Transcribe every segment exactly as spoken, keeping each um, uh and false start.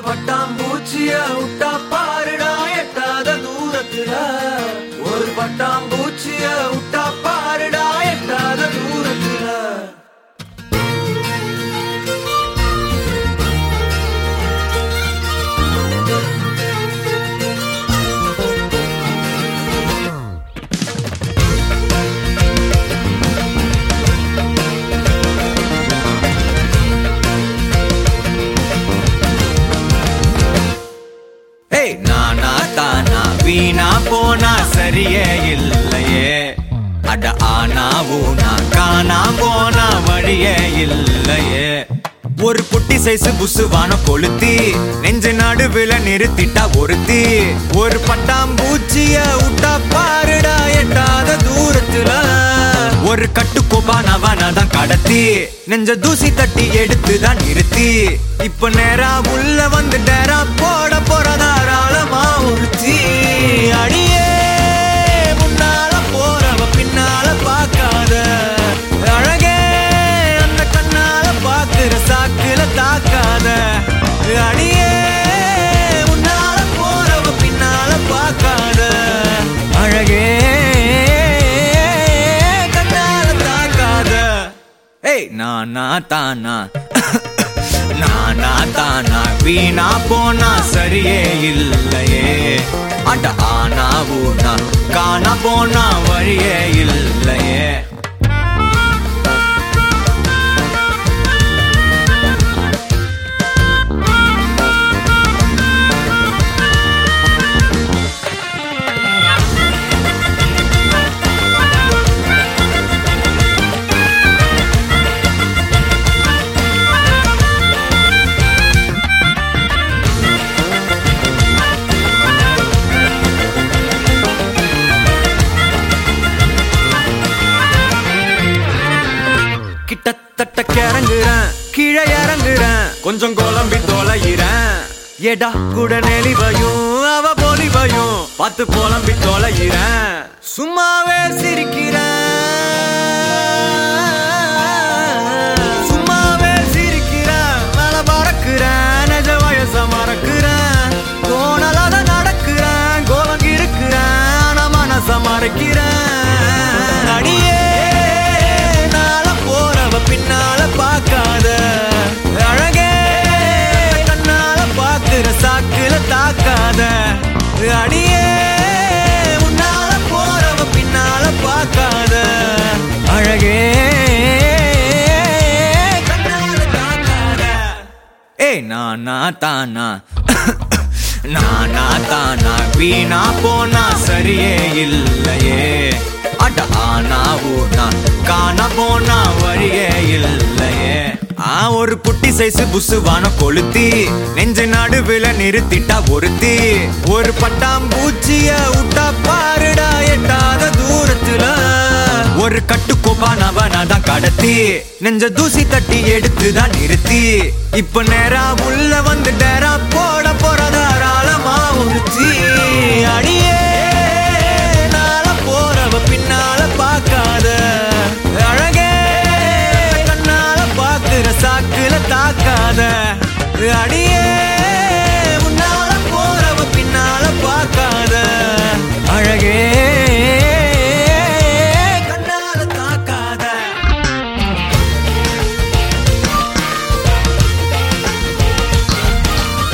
பட்டாம்பூச்சிய விட்டா பாருடா எட்டாத தூரத்துல. ஒரு பட்டாம்பூச்சிய விட்டா பாருடா எட்டாத தூரத்துல. நானா தானா வீணா போனா சரியே இல்லையே. அட ஆனா ஊனா காணா போனா வழியே இல்லையே. ஒரு குட்டி சைஸ் புசுவான கொளுத்தி நெஞ்ச நடுவுல நிறுத்திட்டா ஒருத்தி. ஒரு பட்டாம்பூச்சிய விட்டா பாருடா எட்டாத தூரத்துல. ஒரு கட்டுக்கோபானவனதான் கடத்தி நெஞ்ச தூசி தட்டி எடுத்துதான் நிறுத்தி. இப்ப நேரா உள்ள வந்து டேரா போட போறதாராளமா உறுத்தி. அடியே முன்னால போறவ பின்னால பாக்காத அழகே அந்த கண்ணால பாக்குற சாக்குல தாக்காத. அடியே முன்னால போறவ பின்னால பாக்காத அழகே நானா தானா நானா தானா வீணா போனா சரியே இல்லையே. அட ஆனா ஊனா காணா போனா வழியே இல்லையே. கிட்டத்தட்ட கிறங்குறேன் கீழே இறங்குறேன் கொஞ்சம் குழம்பி தொலைகிறேன். எடா கூட நெளிவையும் அவ பொலிவையும் பார்த்து புலம்பி தொலைகிறேன். சும்மாவே சிரிக்கிறேன் சும்மாவே சிரிக்கிறேன். மேல பறக்குறேன் நெஜ வயச மறக்குறேன். தோணலாத நடக்கிறேன் கோலம் இருக்கிறேன் ஆனா மனச மறைக்கிறேன். அடியே பின்னால பாக்காத அழகே கண்ணால பாக்குற சாக்குல தாக்காத. அடியே முன்னால போறவ பின்னால பாக்காத அழகே கண்ணால தாக்காத. ஏ நானா தானா நானா தானா வீணா போனா சரியே இல்லையே. அட ஆனா ஊனா காணா போனா வழியே இல்லையே. ஆ ஒரு குட்டி சைஸ் புசுவான கொளுத்தி நெஞ்ச நடுவுல நிறுத்திட்டா ஒருத்தி. ஒரு பட்டாம்பூச்சிய விட்டா பாருடா எட்டாத தூரத்துல. ஒரு கட்டுக்கோபானவனதான் கடத்தி நெஞ்ச தூசி தட்டி எடுத்துதான் நிறுத்தி. இப்ப நேரா உள்ள வந்து டேரா போட போறதாராளமா உறுத்தி. அடியே போறவ பின்னால பாக்காத அழகே கண்ணால பாக்குற சாக்குல தாக்காத. அடியே முன்னால போறவ பின்னால பாக்காத அழகே கண்ணால தாக்காத.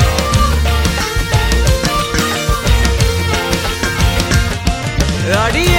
அடி